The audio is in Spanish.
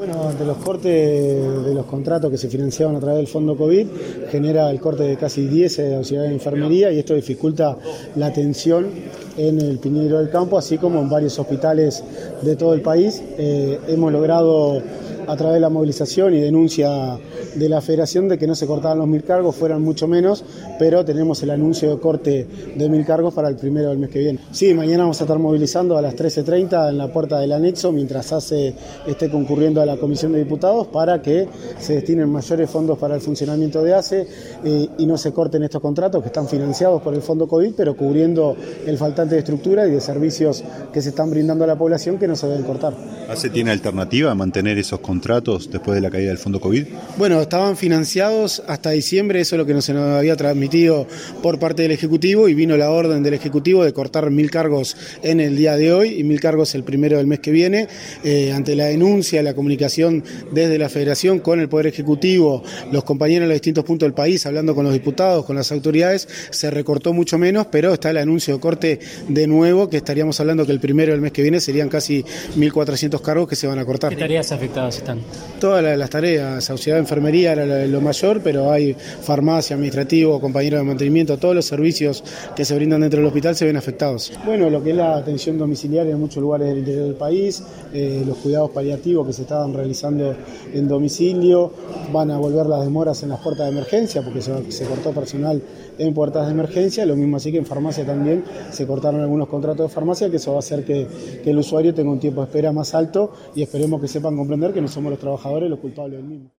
Bueno, ante los cortes de los contratos que se financiaban a través del fondo COVID, genera el corte de casi 10 auxiliares de enfermería y esto dificulta la atención en el Piñeiro del Campo, así como en varios hospitales de todo el país. Hemos logrado, a través de la movilización y denuncia de la Federación, de que no se cortaban los 1000 cargos, fueran mucho menos, pero tenemos el anuncio de corte de 1000 cargos para el primero del mes que viene. Sí, mañana vamos a estar movilizando a las 13:30 en la puerta del anexo, mientras esté concurriendo a la Comisión de Diputados, para que se destinen mayores fondos para el funcionamiento de ACE y no se corten estos contratos que están financiados por el fondo COVID, pero cubriendo el faltante de estructura y de servicios que se están brindando a la población, que no se deben cortar. ¿ACE tiene alternativa a mantener esos contratos después de la caída del fondo COVID? Bueno, estaban financiados hasta diciembre, eso es lo que se nos había transmitido por parte del Ejecutivo, y vino la orden del Ejecutivo de cortar 1000 cargos en el día de hoy y 1000 cargos el primero del mes que viene. Ante la denuncia, la comunicación desde la Federación con el Poder Ejecutivo, los compañeros en los distintos puntos del país, hablando con los diputados, con las autoridades, se recortó mucho menos, pero está el anuncio de corte de nuevo, que estaríamos hablando que el primero del mes que viene serían casi 1400 cargos que se van a cortar. ¿Qué tareas afectadas están? Todas las tareas, auxiliar de enfermería era lo mayor, pero hay farmacia, administrativo, compañeros de mantenimiento, todos los servicios que se brindan dentro del hospital se ven afectados. Bueno, lo que es la atención domiciliaria en muchos lugares del interior del país, los cuidados paliativos que se estaban realizando en domicilio, van a volver las demoras en las puertas de emergencia, porque se cortó personal en puertas de emergencia, lo mismo así que en farmacia también se cortaron algunos contratos de farmacia, que eso va a hacer que el usuario tenga un tiempo de espera más alto, y esperemos que sepan comprender que no somos los trabajadores los culpables del mismo.